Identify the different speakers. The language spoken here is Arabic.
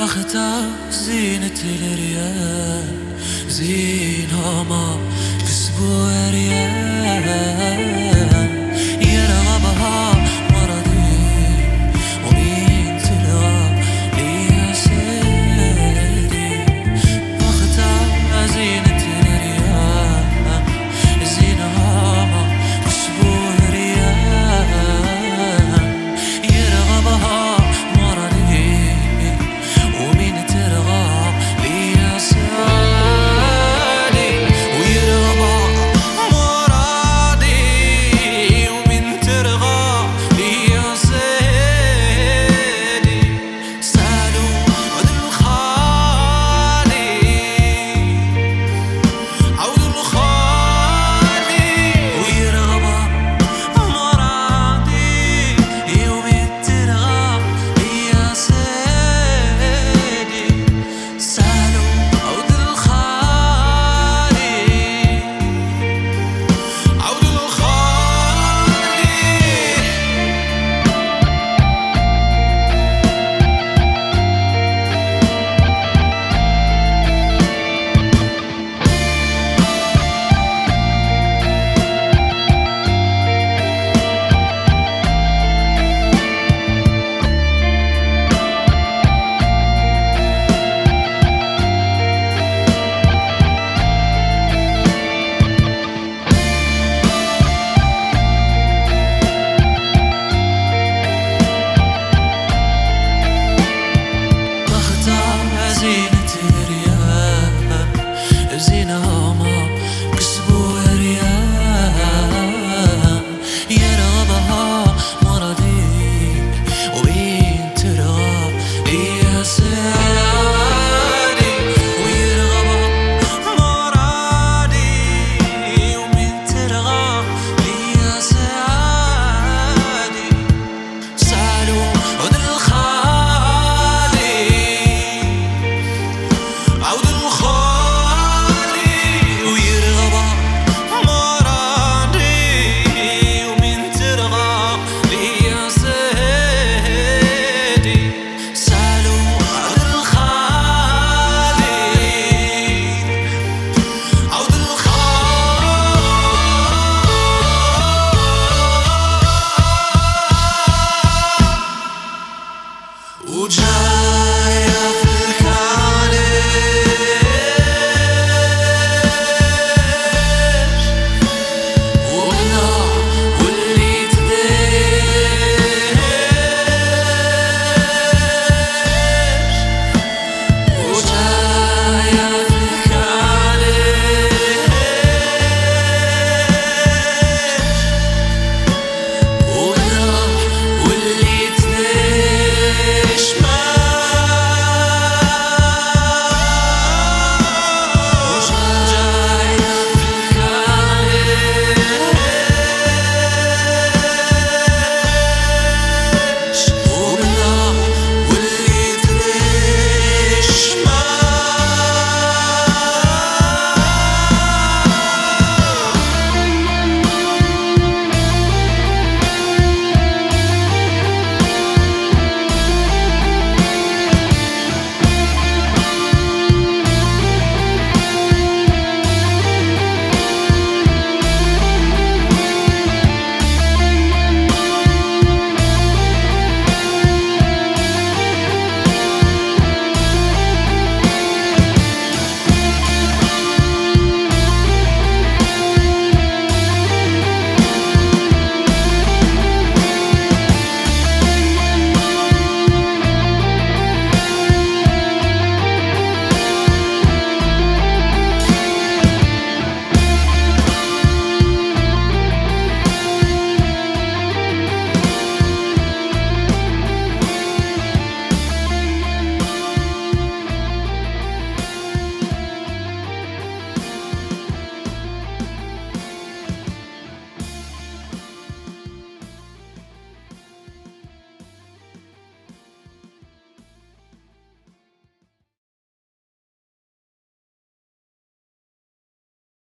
Speaker 1: أختار زينة الريال، زينها ما كسبوا ريال، يرغبها مرضي ومين تلغى لي سيدي. أختار زينة الريال، زينها ما كسبوا ريال، يرغبها مرضي ومين ترغى لي سيدي. ويرغبها مرضي ومين ترغى لي سيدي. سالوا عود الخالي عود الخالي، ويرغبها مرضي ومين ترغى لي سيدي. سالوا عود الخالي عود الخالي. أختار زينة